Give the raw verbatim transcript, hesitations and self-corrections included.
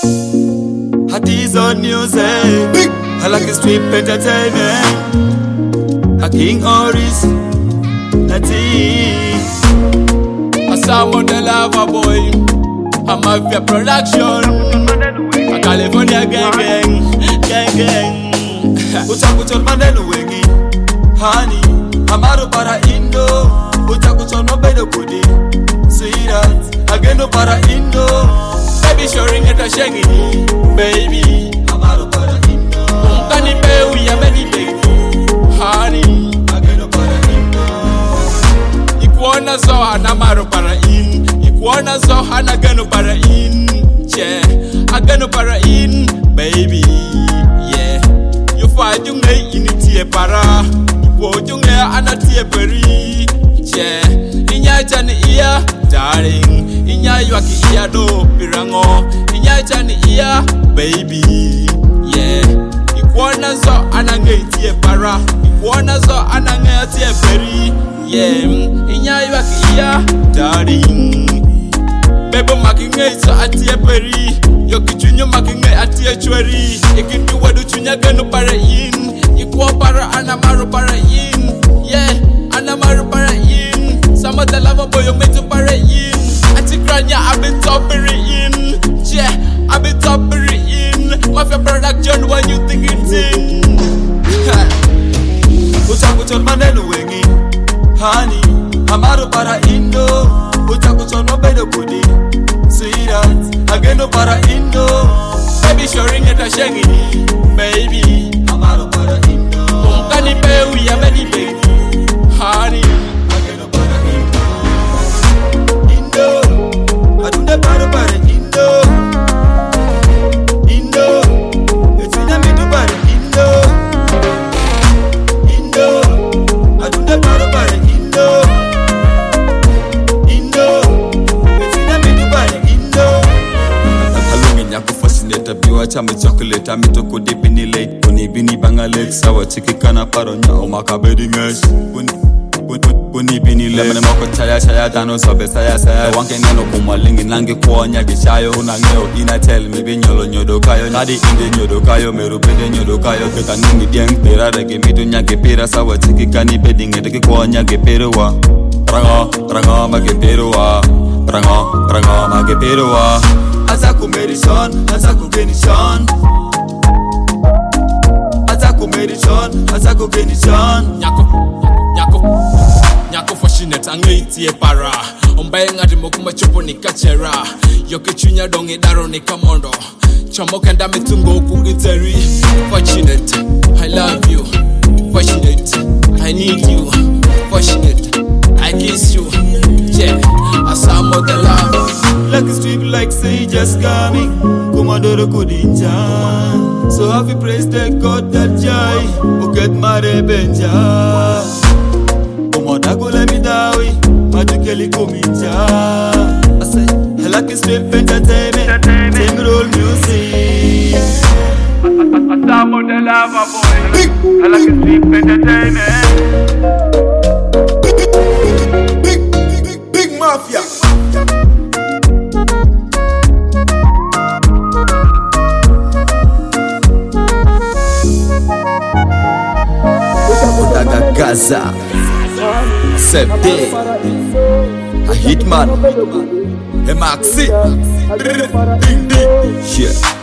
Hatties on music, I like a strip entertainment. A King Oris, Natty. A Samo the Lava Boy, a Mafia Production. A California gang gang, gang gang. Uchakuchon manenu wengi, honey. Amaro para Indo, uchakuchon no bedo kudi. Sweetheart, ageno para Indo. Baby showing it a shaggy, baby. Amaro para Indo. Unkani bewi ya meni baby, honey. Ageno para Indo. Ikuona zo anamaro para in, ikuona zo anageno para in. Che, ageno para in, baby. Yeah, you fight you ngay initi para. Wojunge anatie peri, che. Inya chani iya, darling. Inya yuaki iya do pirango. Inya chani iya, baby. Yeah. Ikuona zo anange itie para. Ikuona zo anange atie peri. Yeah. Inya yuaki iya, darling. Bebo makinge so atie peri. Yoki chunyo makinge atie chweri. Ikintu wadu chunya genu para in. Ikuwa para anamaru para in. Yeah, anamaru para in. Some of the lava boy you made to para in. Antikranya I've been topping in. Yeah, I've been topping in. Mafia Production when you think it's in. Uchakuchon manenu wengi, honey. Amaru para Indo. Uchakuchon no bedo kudi. Sweetheart, ageno para Indo. Baby showing it a shaggy, baby. Amaru para Indo. Unkani bewi ya meni baby, honey. Ageno para Indo. Indo, atunde para para Indo. Indo, etina mitu para Indo. Indo, atunde para para Indo. Indo, etina mitu para Indo. Alungi nyaku fascinate biwa chame chocolate amito kudi bini late kuni bini bangale sawa chiki kana paro nya makabedi ngesh kuni kuni bini late mene moko chaya chaya dano sobe saya saya wanke ngeno kumalingi nangi kuonya gishayo unangeo ina tell me binyolo nyodo kayo nadi inde nyodo kayo meru pede nyodo kayo keka ningi dieng pera rege mitu nyake pera sawa chiki kani bedi ngedeke kuonya geperuwa rango rango mage peruwa rango rango mage peruwa Azaku medicine, azaku genishon. Azaku medicine, azaku genishon. Nyako, nyako, nyako fashinet angeiti para. Ombaye ngati mokuma chopo ni kachera. Yoke chunya donge daro ni kamondo. Chomo kenda mitungo kugiteri. Fashinet, I love you. Fashinet, I need you. Fashinet, I kiss you. Yeah, asamo the love. Like a strip like say just coming. Commodore Kudinja. So have you praised the God that joy. Who get my rebenja. Commodore let me die. Magically Kuminja. I say, I like a strip entertainment. Same roll music. Asamo the lava boy. I like a strip entertainment. Big, big, big, big mafia. Gaza, Septe, a Hitman, a Maxi, ding ding, shit.